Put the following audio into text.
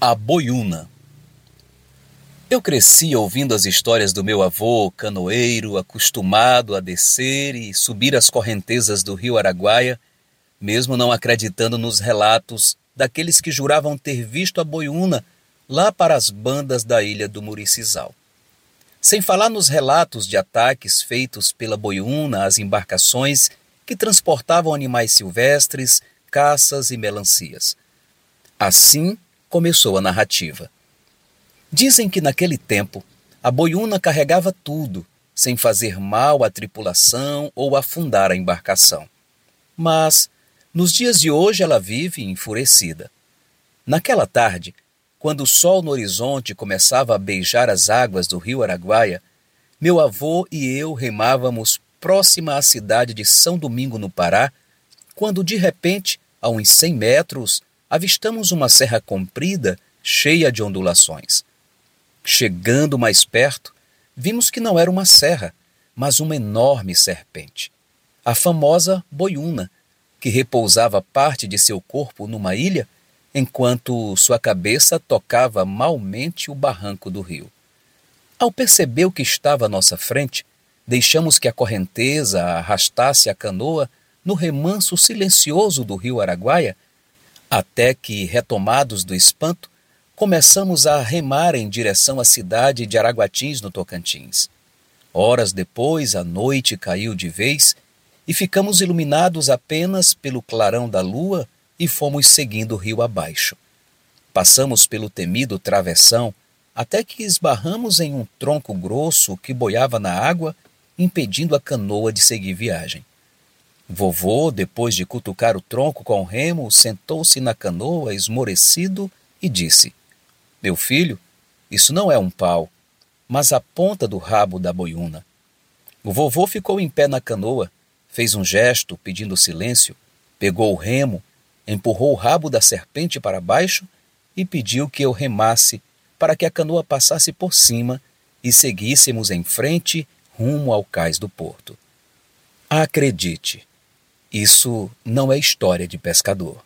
A boiúna. Eu cresci ouvindo as histórias do meu avô, canoeiro, acostumado a descer e subir as correntezas do rio Araguaia, mesmo não acreditando nos relatos daqueles que juravam ter visto a boiúna lá para as bandas da ilha do Muriçizal. Sem falar nos relatos de ataques feitos pela boiúna às embarcações que transportavam animais silvestres, caças e melancias. Assim começou a narrativa. Dizem que naquele tempo a boiúna carregava tudo, sem fazer mal à tripulação ou afundar a embarcação. Mas, nos dias de hoje ela vive enfurecida. Naquela tarde, quando o sol no horizonte começava a beijar as águas do rio Araguaia, meu avô e eu remávamos próxima à cidade de São Domingo, no Pará, quando de repente, a uns 100 metros, avistamos uma serra comprida, cheia de ondulações. Chegando mais perto, vimos que não era uma serra, mas uma enorme serpente. A famosa boiúna, que repousava parte de seu corpo numa ilha, enquanto sua cabeça tocava malmente o barranco do rio. Ao perceber o que estava à nossa frente, deixamos que a correnteza arrastasse a canoa no remanso silencioso do rio Araguaia, até que, retomados do espanto, começamos a remar em direção à cidade de Araguatins, no Tocantins. Horas depois, a noite caiu de vez e ficamos iluminados apenas pelo clarão da lua e fomos seguindo o rio abaixo. Passamos pelo temido travessão até que esbarramos em um tronco grosso que boiava na água, impedindo a canoa de seguir viagem. Vovô, depois de cutucar o tronco com o remo, sentou-se na canoa, esmorecido, e disse: "Meu filho, isso não é um pau, mas a ponta do rabo da boiúna." O vovô ficou em pé na canoa, fez um gesto pedindo silêncio, pegou o remo, empurrou o rabo da serpente para baixo e pediu que eu remasse para que a canoa passasse por cima e seguíssemos em frente rumo ao cais do porto. Acredite, isso não é história de pescador.